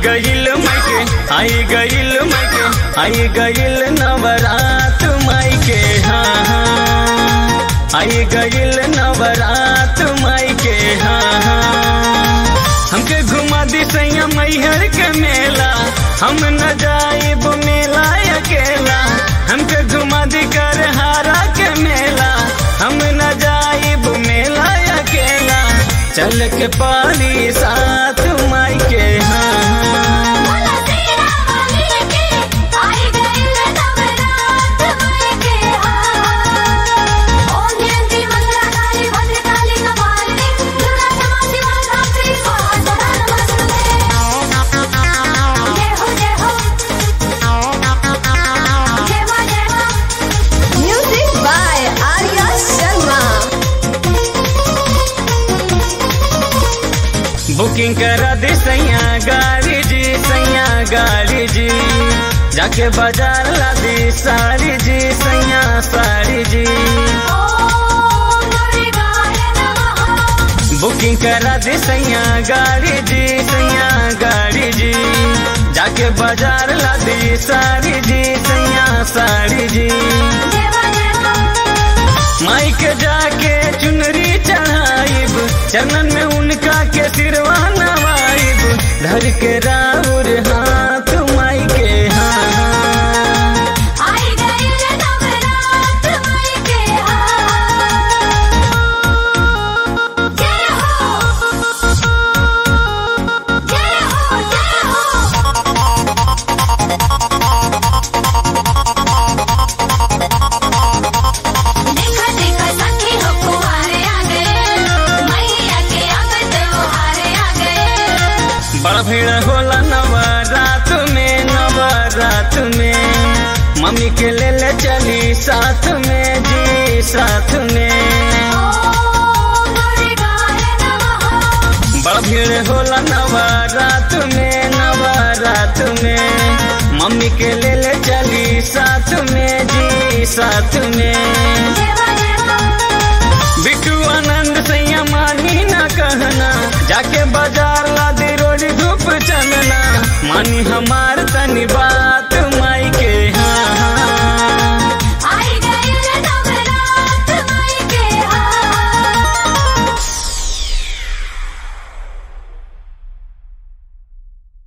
गईल मायके, आई गईल मायके, आई गईल नवरात मायके, हाँ हाँ आई गईल नवरात मायके, हाँ हाँ। हमके घुमा दी सैया मैहर के मेला, हम न जाइब मेला अकेला। हमके घुमा दी करहारा के मेला, हम न जाइब मेला अकेला। चल के पाली साथ मायके, हाँ हाँ। बुकिंग करा दे सैया गाड़ी जी, सैया गाड़ी जी। जाके बाजार ला दी साड़ी जी, सैया साड़ी जी। बुकिंग करा दे सैया गाड़ी जी, सैया गाड़ी जी। जाके बाजार ला दी साड़ी जी, सैया साड़ी जी। माई के जाके चुनरी चढ़ाइब, चरणन में उनका के सिरवा नवाइब। धर के राउर हाथ माई के, हाँ हाँ। आई गईल नवरात माई के, हाँ। जय हो जय हो जय हो। देखा देखा सखी हो कुंवारे आ गए, मैया के अंग त्योहारे आ गए। बड़ा भीड़ होला नवरात में, नवरात में। मम्मी के ले चली साथ में जी, साथ में। बड़ा भीड़ होला नवरात में, नवरात में। मम्मी के ले चली साथ में जी, साथ में। बिट्टू आनंद सैया मानी ना कहना, जाके बाजार ला दे रोज धूप चलना। मानी हमार तनी बात